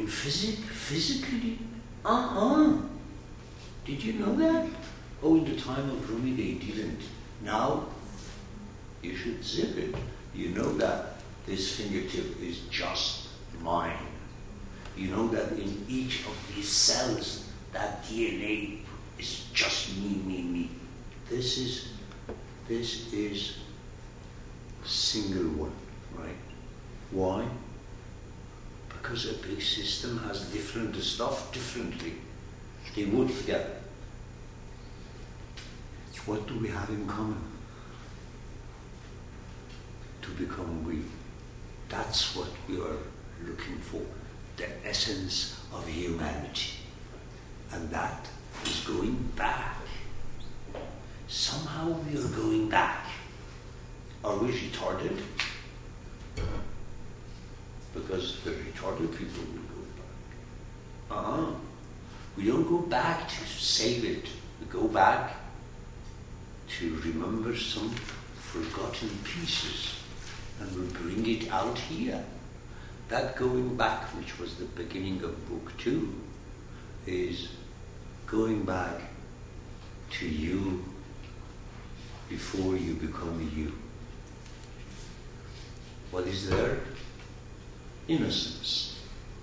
in physically. Did you know that? Oh, in the time of Rumi they didn't. Now, you should zip it. You know that this fingertip is just mine. You know that in each of these cells, that DNA is just me. This is single one, right? Why? Because a big system has different stuff differently. They would forget. What do we have in common? To become we. That's what we are looking for. The essence of humanity. And that is going back. Somehow we are going back. Are we retarded? Because the retarded people will go back. We don't go back to save it. We go back to remember some forgotten pieces and we bring it out here. That going back, which was the beginning of book 2, is going back to you before you become you. What is there? Innocence.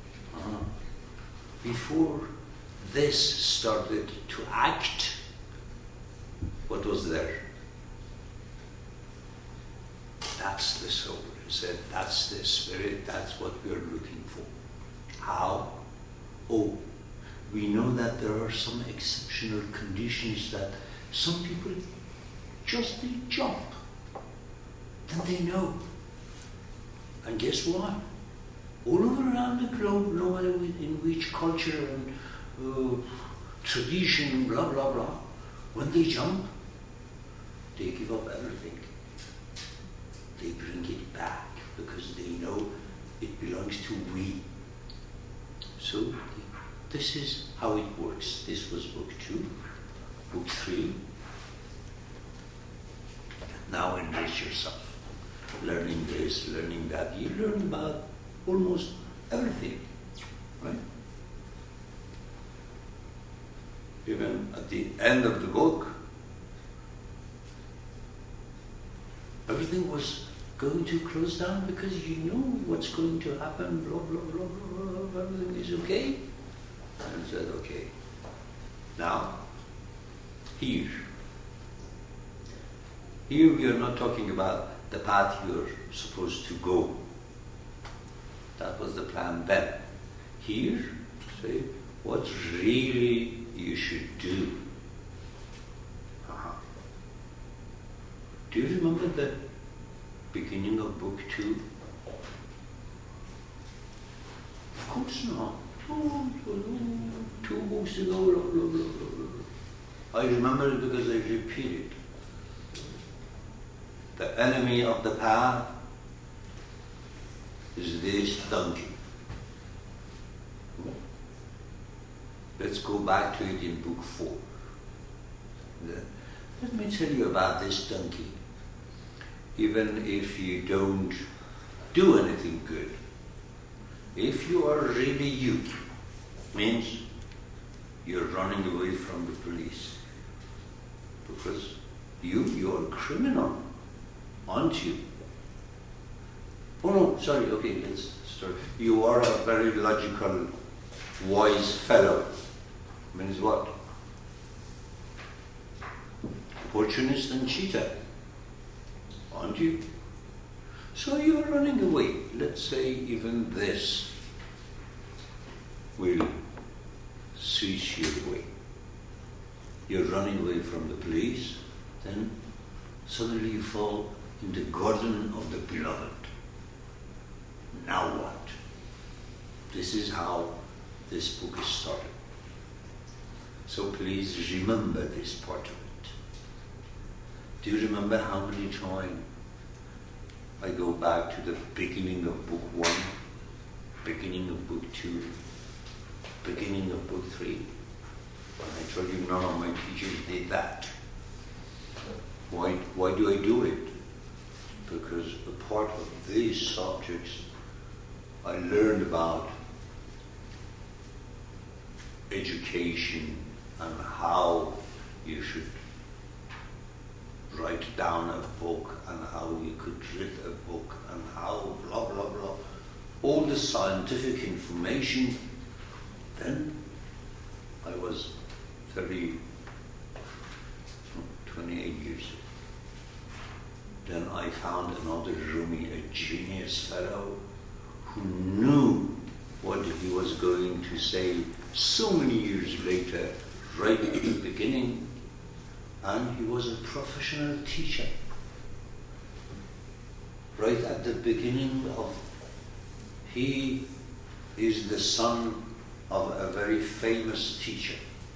Before this started to act, what was there? That's the soul. He said, that's the spirit, that's what we're looking for. How? Oh, we know that there are some exceptional conditions that some people just they jump. Then they know. And guess what? All over around the globe, no matter in which culture and tradition, blah, blah, blah, when they jump, they give up everything. They bring it back because they know it belongs to we. So this is how it works. This was book 2. Book 3. Now enrich yourself. Learning this, learning that. You learn about almost everything, right? Even at the end of the book, everything was going to close down because you know what's going to happen, blah, blah, blah, blah, blah, everything is okay. And I said, okay. Now, here we are not talking about the path you're supposed to go. That was the plan then. Here, say, what really you should do. Do you remember the beginning of book 2? Of course not. Oh, 2 books ago, blah, blah, blah, blah, blah. I remember it because I repeat it. The enemy of the path is this donkey. Let's go back to it in book 4. Let me tell you about this donkey. Even if you don't do anything good, if you are really you, means you're running away from the police. Because you're a criminal, aren't you? Oh no, sorry, okay, let's start. You are a very logical, wise fellow. Means what? Opportunist and cheater, aren't you? So you're running away. Let's say even this will switch you away. You're running away from the police, then suddenly you fall in the garden of the beloved. Now what? This is how this book is started. So please remember this part of it. Do you remember how many times I go back to the beginning of book 1, beginning of book 2, beginning of book 3? And I told you none of my teachers did that. Why do I do it? Because a part of these subjects I learned about education and how you should write down a book and how you could read a book and how blah blah blah, all the scientific information. Then I was 28 years old. Then I found another Rumi, a genius fellow, who knew what he was going to say so many years later, right at the beginning, and he was a professional teacher. Right at the beginning he is the son of a very famous teacher.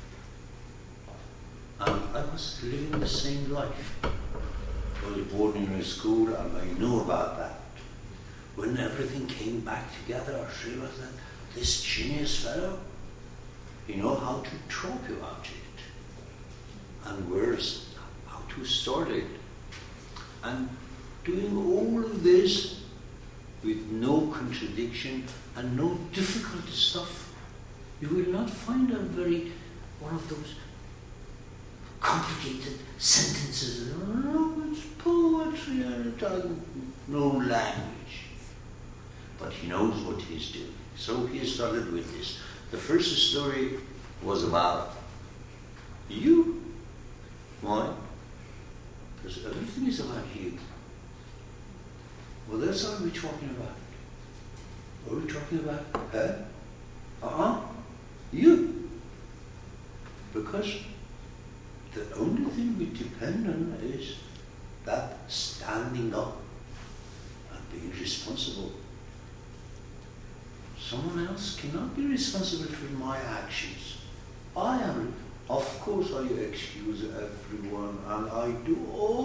And I was living the same life. I was born in a school and I knew about that. When everything came back together, I realized that this genius fellow, he knows how to talk about it and how to start it. And doing all of this with no contradiction and no difficult stuff. You will not find one of those complicated sentences. No, it's poetry and it doesn't know language. But he knows what he's doing. So he started with this. The first story was about you. Why? Because everything is about you. Well, that's what we're talking about. What are we talking about? You. Because the only thing we depend on is that standing up and being responsible. Someone else cannot be responsible for my actions. I am. Of course I excuse everyone and I do.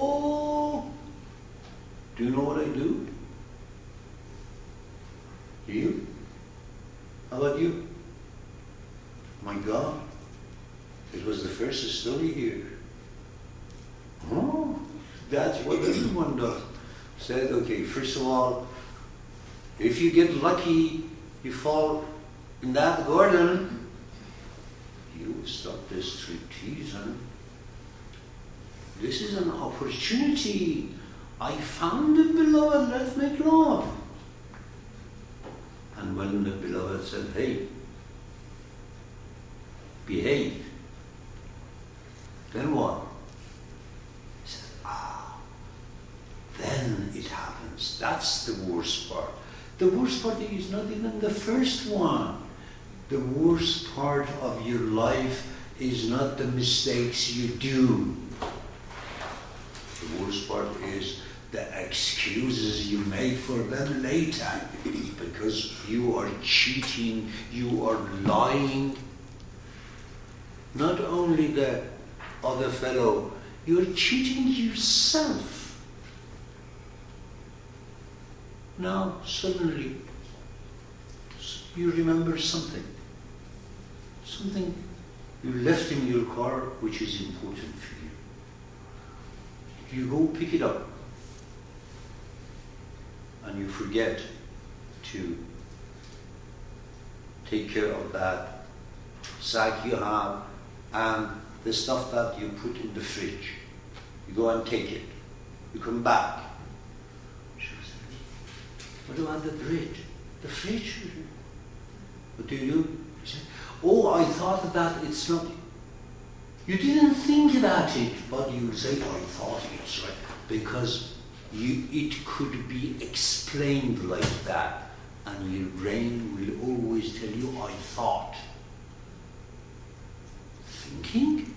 Do you know what I do? You? How about you? My God, it was the first story here. Oh, that's what everyone does. Said, okay, first of all, if you get lucky, you fall in that garden, you start this striptease, huh? This is an opportunity. I found the beloved, let's make love. And when the beloved said, hey, behave, then what? He said, then it happens. That's the worst part. The worst part is not even the first one. The worst part of your life is not the mistakes you do. The worst part is the excuses you make for them later, because you are cheating, you are lying. Not only the other fellow, you are cheating yourself. Now suddenly you remember something you left in your car which is important for you. You go pick it up and you forget to take care of that sack you have and the stuff that you put in the fridge. You go and take it. You come back. What about the bread? The fridge? What do you do? You say, I thought that it's not. You didn't think about it, but you say, I thought it's right. Because it could be explained like that. And your brain will always tell you, I thought. Thinking?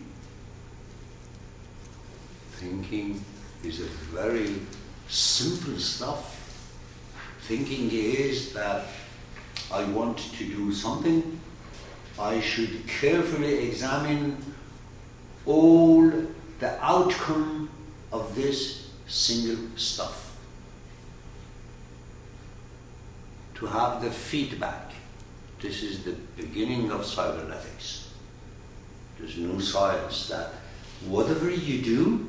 Thinking is a very simple stuff. Thinking is that I want to do something. I should carefully examine all the outcome of this single stuff. To have the feedback. This is the beginning of cybernetics. There's no science that whatever you do,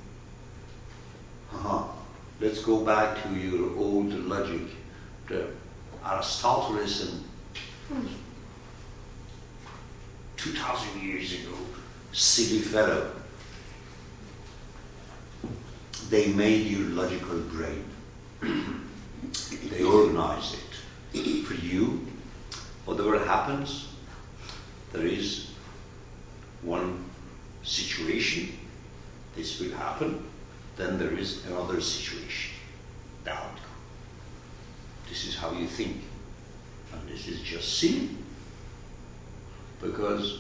let's go back to your old logic, the Aristoteles and 2,000 years ago, silly fellow. They made your logical brain. They organized it for you. Whatever happens, there is one situation, this will happen, then there is another situation, the outcome. This is how you think. And this is just silly. Because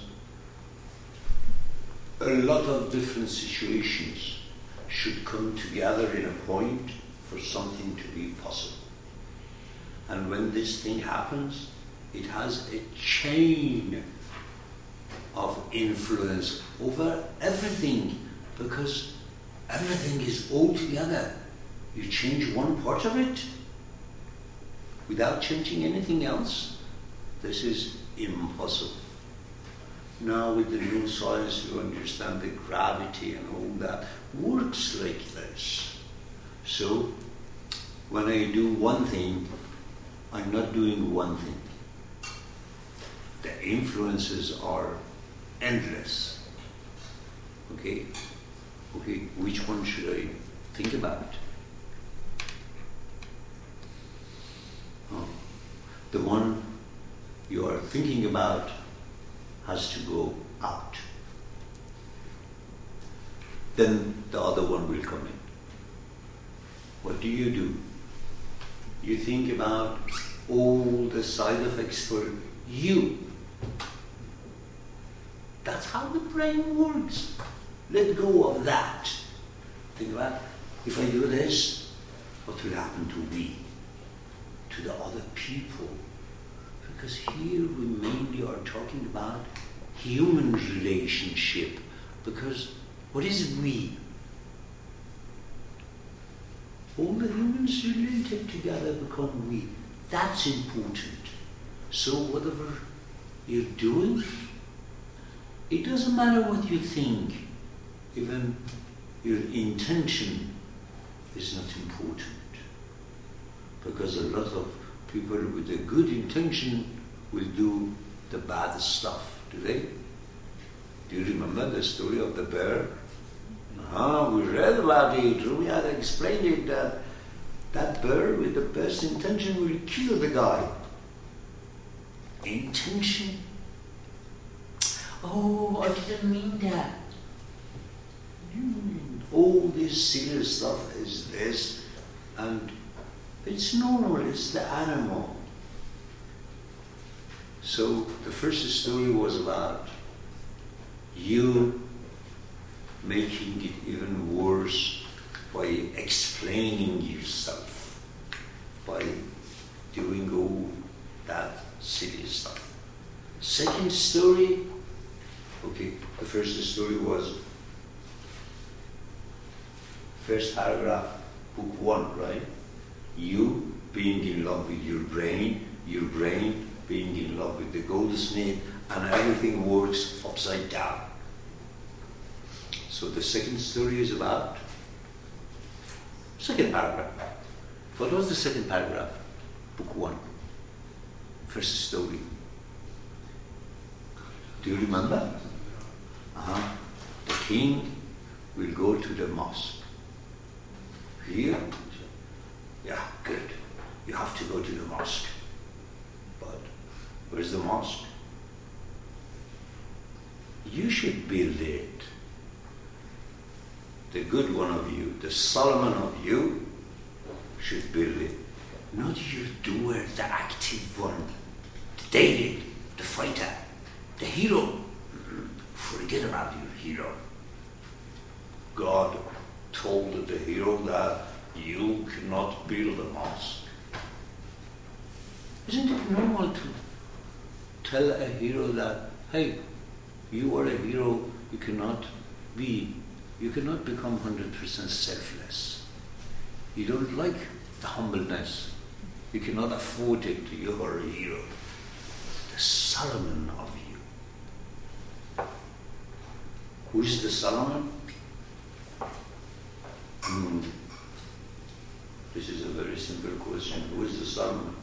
a lot of different situations should come together in a point for something to be possible. And when this thing happens, it has a chain of influence over everything, because everything is all together. You change one part of it without changing anything else. This is impossible. Now with the new science you understand the gravity and all that works like this. So when I do one thing, I'm not doing one thing. The influences are endless. Okay, which one should I think about? The one you are thinking about has to go out. Then the other one will come in. What do? You think about all the side effects for you. That's how the brain works. Let go of that. Think about, if I do this, what will happen to we? To the other people. Because here we mainly are talking about human relationship. Because what is we? All the humans related together become we. That's important. So whatever you're doing, it doesn't matter what you think. Even your intention is not important. Because a lot of people with a good intention will do the bad stuff, do they? Do you remember the story of the bear? We read about it. Rumi had explained it that that bear with the best intention will kill the guy. Intention? Oh, I didn't mean that. All this silly stuff is this, and it's normal, it's the animal. So the first story was about you making it even worse by explaining yourself, by doing all that silly stuff. Second story, the first story was first paragraph, book 1, right? You being in love with your brain being in love with the goldsmith, and everything works upside down. So the second story is about second paragraph. What was the second paragraph? Book 1. First story. Do you remember? The king will go to the mosque. Here? Yeah, good. You have to go to the mosque. But where's the mosque? You should build it. The good one of you, the Solomon of you, should build it. Not your doer, the active one. The David, the fighter, the hero. Forget about your hero. God told the hero that you cannot build a mosque. Isn't it normal to tell a hero that, hey, you are a hero, you cannot become 100% selfless. You don't like the humbleness. You cannot afford it. You are a hero. The Solomon of you. Who is the Solomon? This is a very simple question. Who is the Solomon?